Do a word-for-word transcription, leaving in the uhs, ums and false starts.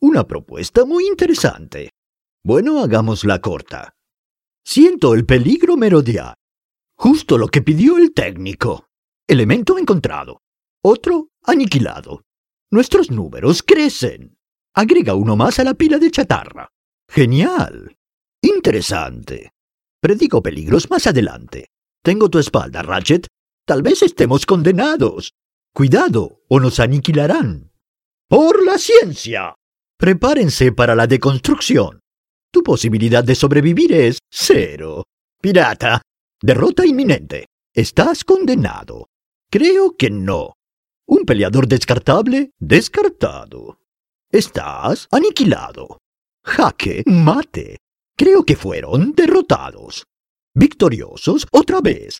Una propuesta muy interesante. Bueno, hagámosla corta. Siento el peligro merodear. Justo lo que pidió el técnico. Elemento encontrado. Otro aniquilado. Nuestros números crecen. Agrega uno más a la pila de chatarra. Genial. Interesante. Predigo peligros más adelante. Tengo tu espalda, Ratchet. Tal vez estemos condenados. Cuidado, o nos aniquilarán. ¡Por la ciencia! Prepárense para la deconstrucción. Tu posibilidad de sobrevivir es cero. Pirata, derrota inminente. Estás condenado. Creo que no. Un peleador descartable, descartado. Estás aniquilado. Jaque mate. Creo que fueron derrotados. Victoriosos otra vez.